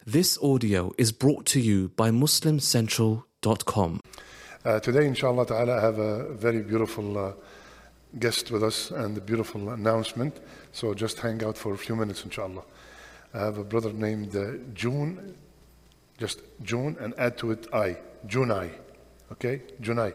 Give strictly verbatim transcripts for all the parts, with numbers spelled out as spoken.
This audio is brought to you by muslim central dot com. Uh, today, inshallah ta'ala, I have a very beautiful uh, guest with us and a beautiful announcement. So just hang out for a few minutes, inshallah. I have a brother named uh, June, just June, and add to it I, Junai. Okay, Junai.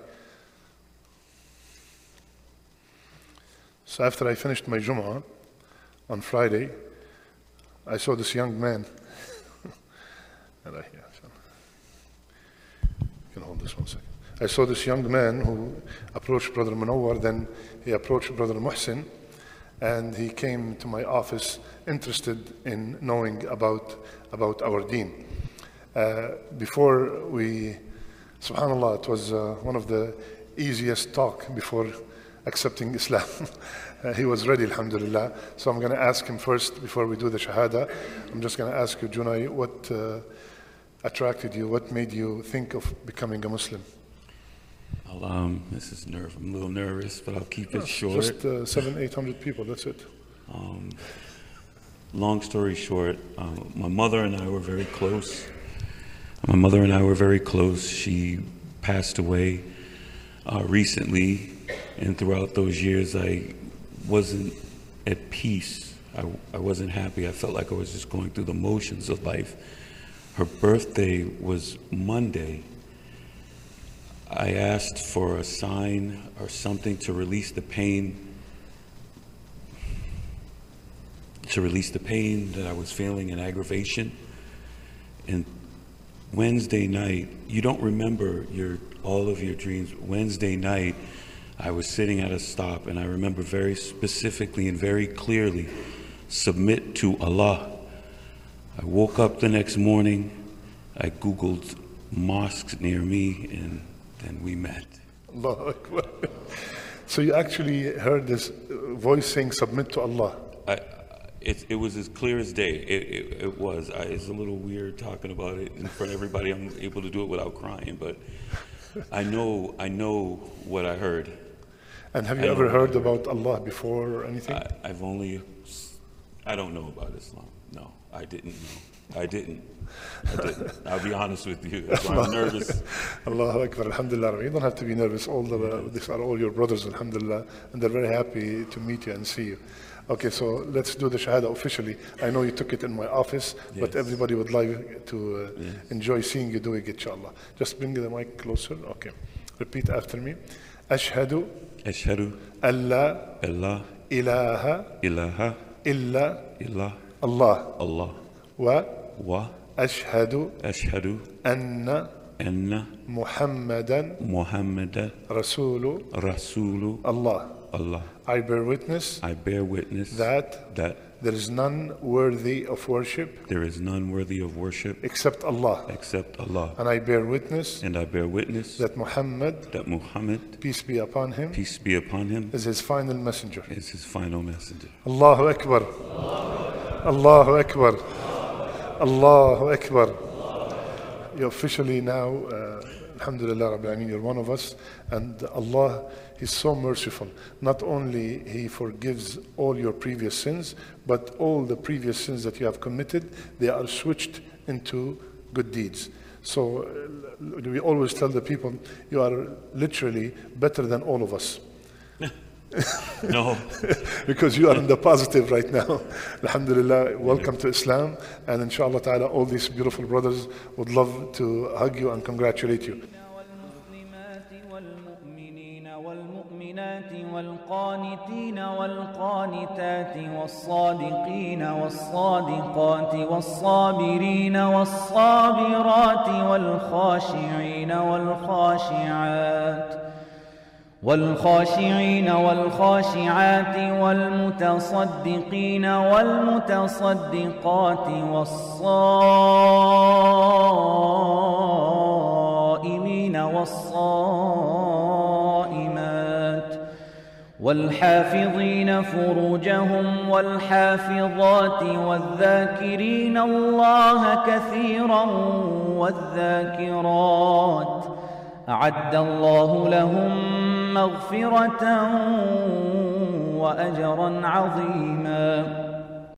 So after I finished my Jum'ah on Friday, I saw this young man. And I, yeah, so. You can hold this one second. I saw this young man who approached Brother Munawwar, then he approached Brother Muhsin, and he came to my office interested in knowing about, about our deen. Uh, before we, subhanAllah, it was uh, one of the easiest talk before accepting Islam. uh, he was ready, alhamdulillah. So I'm going to ask him first, before we do the shahada, I'm just going to ask you, Junai, what uh, attracted you, what made you think of becoming a Muslim? I'll, um, this is nerve. I'm a little nervous, but I'll keep it Oh, short. Just uh, seven, eight hundred people, that's it. Um, long story short, um, my mother and I were very close. My mother and I were very close. She passed away uh, recently, and throughout those years, I wasn't at peace. I, I wasn't happy. I felt like I was just going through the motions of life. Her birthday was Monday. I asked for a sign or something to release the pain, to release the pain that I was feeling and aggravation. And Wednesday night, you don't remember your all of your dreams. Wednesday night, I was sitting at a stop, and I remember very specifically and very clearly, submit to Allah. I woke up the next morning, I Googled mosques near me, and then we met. Allahu Akbar. So you actually heard this voice saying, submit to Allah. I, it, it was as clear as day. It, it, it was. I, it's a little weird talking about it in front of everybody. I'm able to do it without crying, but I know, I know what I heard. And have you I ever know. heard about Allah before or anything? I, I've only, I don't know about Islam. No, I didn't know. I didn't. I didn't. I'll be honest with you. That's why I'm nervous. Allahu Akbar, alhamdulillah. You don't have to be nervous. All the, uh, these are all your brothers, alhamdulillah, and they're very happy to meet you and see you. Okay, so let's do the shahada officially. I know you took it in my office, yes, but everybody would like to uh, yes. enjoy seeing you doing it, inshallah. Just bring the mic closer. Okay. Repeat after me. Ashhadu Ashhadu alla Allah ilaha ilaha illa illa Allah Allah wa wa ashhadu ashhadu anna anna Muhammadan Muhammadan Rasulu Rasulu Allah. Allah. I bear witness I bear witness that that there is none worthy of worship there is none worthy of worship except Allah. except Allah. And I bear witness And I bear witness that Muhammad, that Muhammad, peace be upon him, peace be upon him, is his final messenger. is his final messenger. Allahu Akbar. Allahu Akbar. Allahu Akbar. You're officially now, uh, alhamdulillah Rabbil Alameen, you're one of us, and Allah is so merciful. Not only He forgives all your previous sins, but all the previous sins that you have committed, they are switched into good deeds. So uh, we always tell the people, you are literally better than all of us. No. Because you are in the positive right now. Alhamdulillah, welcome to Islam, and inshallah ta'ala all these beautiful brothers would love to hug you and congratulate you. والقانتين والقانتات والصادقين والصادقات والصابرين والصابرات والخاشعين والخاشعات والخاشعين والخاشعات والمتصدقين والمتصدقات والصائمين والصائمات والحافظين فروجهم والحافظات والذاكرين الله كثيرا والذاكرات أعد الله لهم مغفرة وأجرا عظيما.